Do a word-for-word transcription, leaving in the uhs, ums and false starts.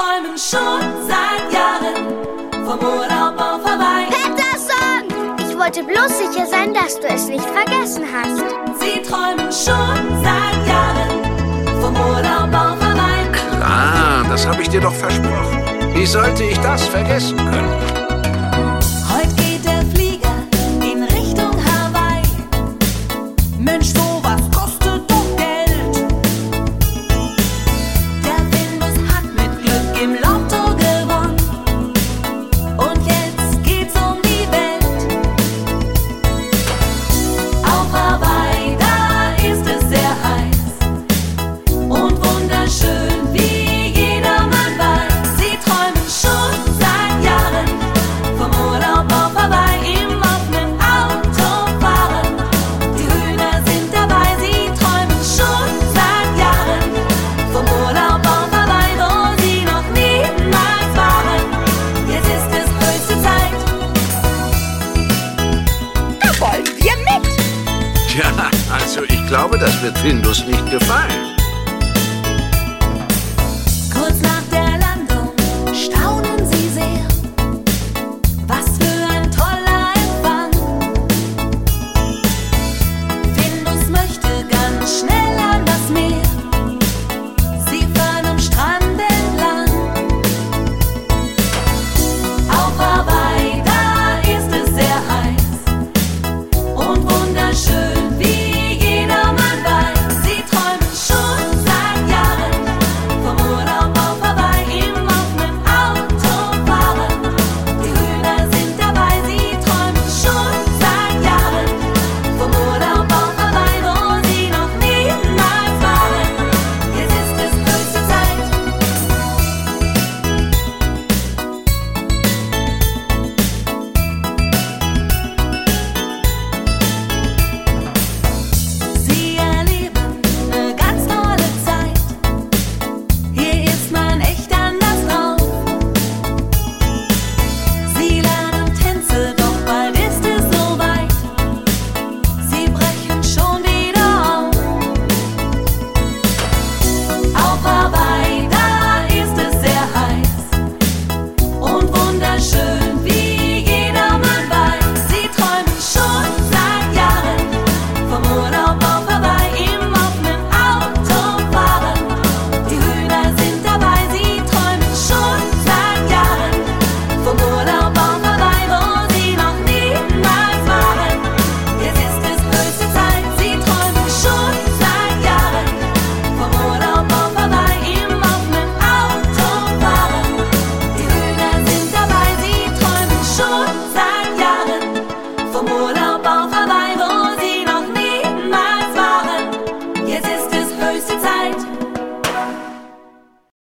träumen schon seit Jahren vom Urlaub auf Hawaii. Peterson! Ich wollte bloß sicher sein, dass du es nicht vergessen hast. Sie träumen schon seit Jahren vom Urlaub auf Hawaii. Klar, das habe ich dir doch versprochen. Wie sollte ich das vergessen können? Heute geht der Flieger in Richtung Hawaii. Mensch, sowas kostet doch Geld. Der Findus hat mit Glück im Lotto gewonnen. Und jetzt geht's um die Welt. Auf Hawaii, da ist es sehr heiß und wunderschön, wie jedermann weiß. Sie träumen schon seit Jahren vom Urlaub auf Hawaii, im offenen Auto fahren. Die Hühner sind dabei, sie träumen schon seit Jahren vom Urlaub auf Hawaii, wo sie noch niemals waren. Jetzt ist es höchste Zeit. Da wollen wir mit. Tja, also ich glaube, das wird Findus nicht gefallen.